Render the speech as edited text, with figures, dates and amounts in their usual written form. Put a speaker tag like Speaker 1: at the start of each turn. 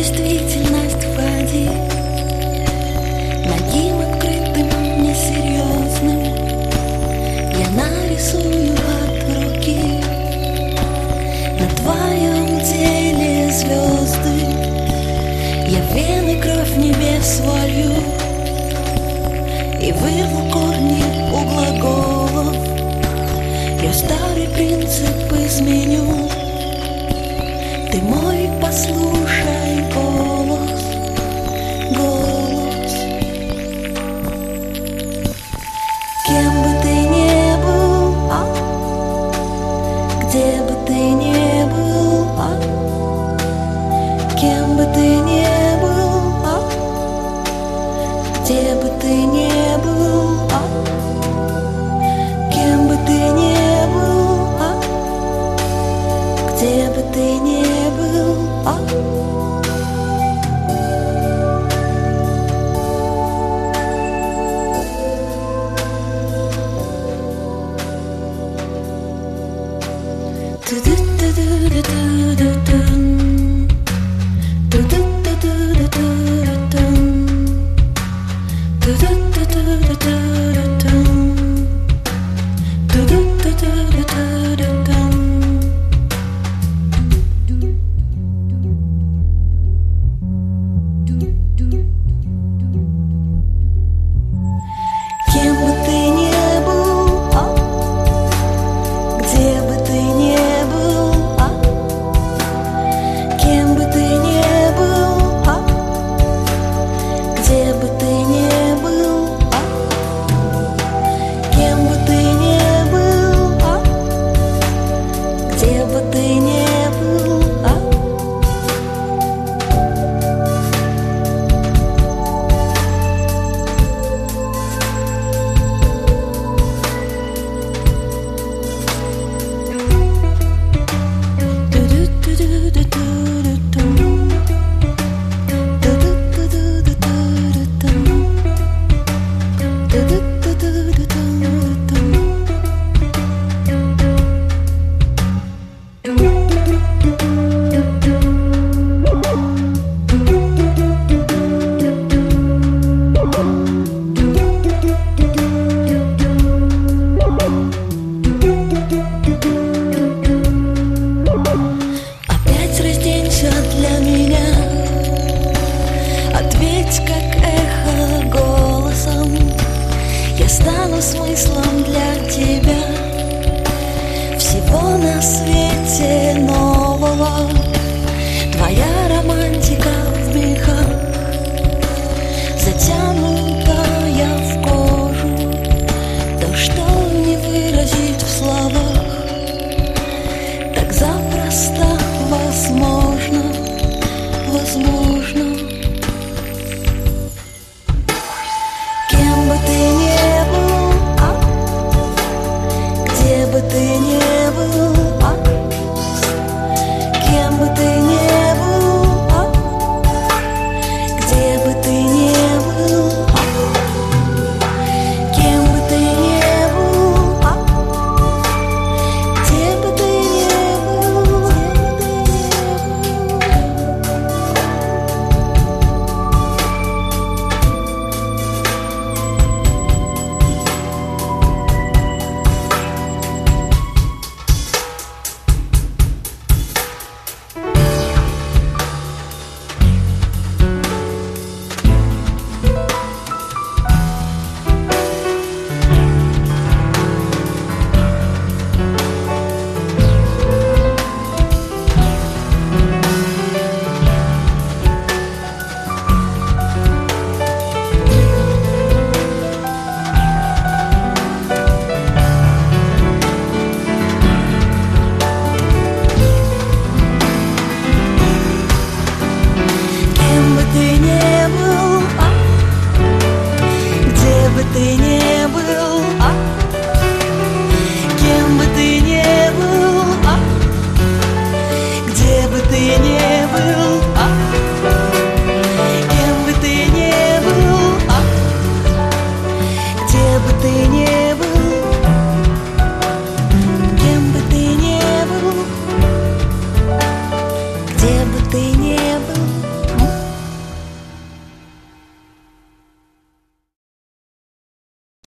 Speaker 1: действительность води, нагим открытым, несерьезным я нарисую от руки на твоем теле звезды. Я в вены кровь небес волью и вырву корни у глаголов. Я старый принцип изменю, ты мой, послушай голос, голос. Кем бы ты ни был, где бы ты ни был, кем бы ты ни был, где бы ты ни был, кем бы ты ни был, где бы ты ни был,